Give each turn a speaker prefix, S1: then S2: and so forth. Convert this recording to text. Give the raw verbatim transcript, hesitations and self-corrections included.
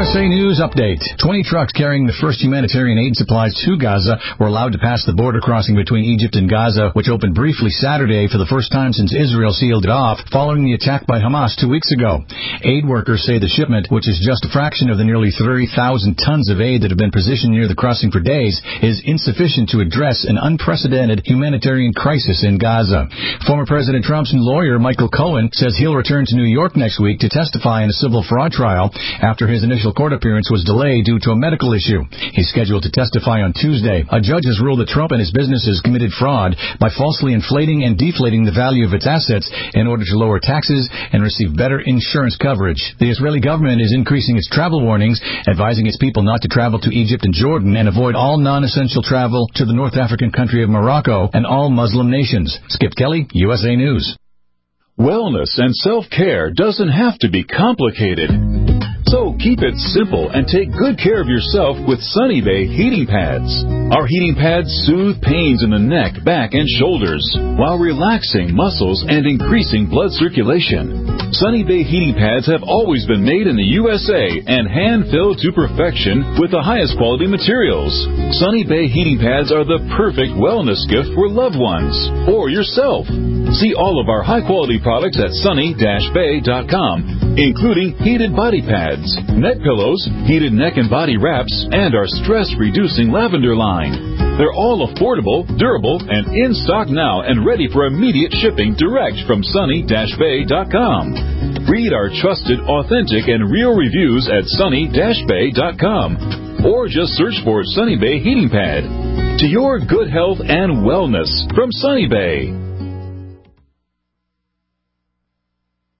S1: S A News Update. twenty trucks carrying the first humanitarian aid supplies to Gaza were allowed to pass the border crossing between Egypt and Gaza, which opened briefly Saturday for the first time since Israel sealed it off following the attack by Hamas two weeks ago. Aid workers say the shipment, which is just a fraction of the nearly thirty thousand tons of aid that have been positioned near the crossing for days, is insufficient to address an unprecedented humanitarian crisis in Gaza. Former President Trump's lawyer, Michael Cohen, says he'll return to New York next week to testify in a civil fraud trial after his initial court appearance was delayed due to a medical issue. He's scheduled to testify on Tuesday. A judge has ruled that Trump and his businesses committed fraud by falsely inflating and deflating the value of its assets in order to lower taxes and receive better insurance coverage. The Israeli government is increasing its travel warnings, advising its people not to travel to Egypt and Jordan and avoid all non-essential travel to the North African country of Morocco and all Muslim nations. Skip Kelly, U S A News.
S2: Wellness and self-care doesn't have to be complicated. So keep it simple and take good care of yourself with Sunny Bay heating pads. Our heating pads soothe pains in the neck, back, and shoulders while relaxing muscles and increasing blood circulation. Sunny Bay heating pads have always been made in the U S A and hand-filled to perfection with the highest quality materials. Sunny Bay heating pads are the perfect wellness gift for loved ones or yourself. See all of our high-quality products at sunny dash bay dot com, including heated body pads, neck pillows, heated neck and body wraps, and our stress-reducing lavender line. They're all affordable, durable, and in stock now and ready for immediate shipping direct from sunny dash bay dot com. Read our trusted, authentic, and real reviews at sunny dash bay dot com, or just search for Sunny Bay Heating Pad. To your good health and wellness from Sunny Bay.